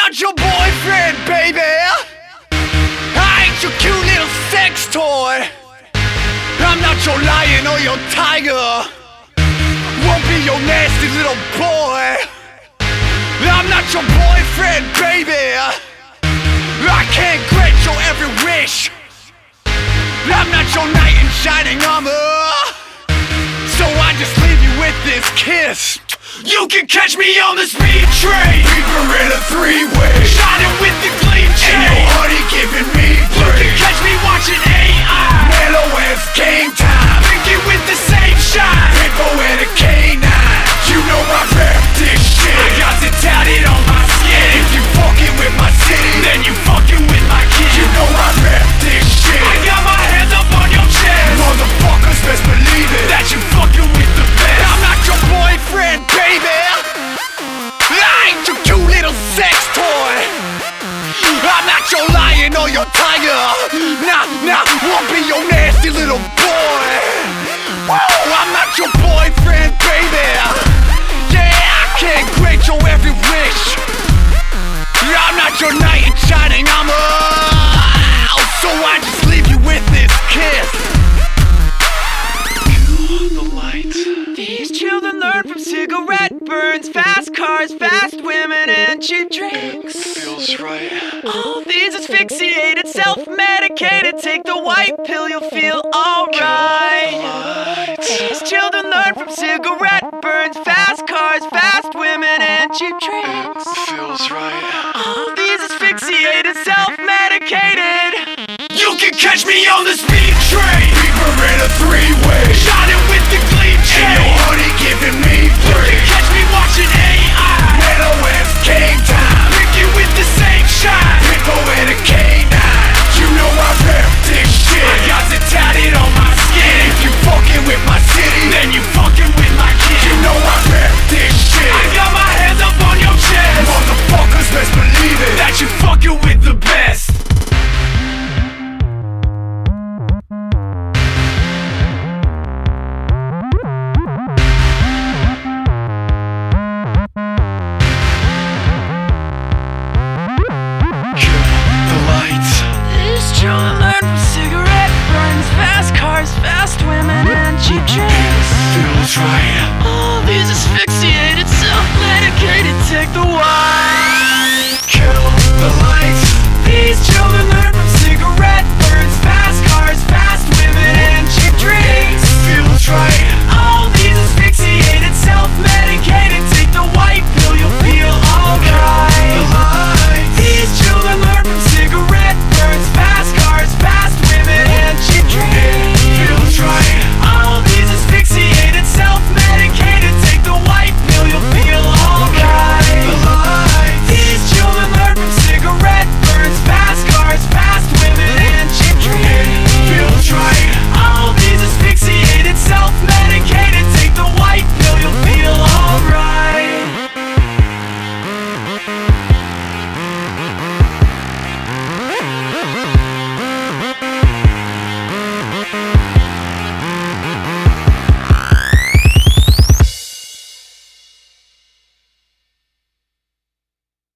not your boyfriend, baby. I ain't your cute little sex toy. I'm not your lion or your tiger. Won't be your nasty little boy. I'm not your boyfriend, baby. I can't grant your every wish. I'm not your knight in shining armor. So I just leave you with this kiss. You can catch me on the speed train. We were in a three-way, shining with the gleam chain. And your honey giving me brain. You can catch me watching AI, Mellow F's game time, thinking with the same shine. Hippo and a K9. You know I rap this shit. I got it tatted on my skin. If you fucking with my city, then you fucking with my kid. You know I rap this shit. I got my hands up on your chest. Motherfuckers best believe it, that you fucking with the best. I'm not your boyfriend, baby. I ain't your cute little sex toy. I'm not your lion or your tiger. Nah, won't be your nasty little boy. Whoa, I'm not your boyfriend, baby. Yeah, I can't grant your every wish. I'm not your knight in shining armor. So I just leave you with this kiss. The light. These children learn from cigarette burns, fast cars, fast women, and cheap drinks. Feels right. All these asphyxiated, self-medicated. Take the white pill, you'll feel alright. These children learn from cigarette burns, fast cars, fast women, and cheap drinks. Feels right. All these asphyxiated, self-medicated. You can catch me on the speed train. We were in a three-way, shining with the gleam chain. And your honey giving me brain. You can catch me watching AI, Mellow F's game time.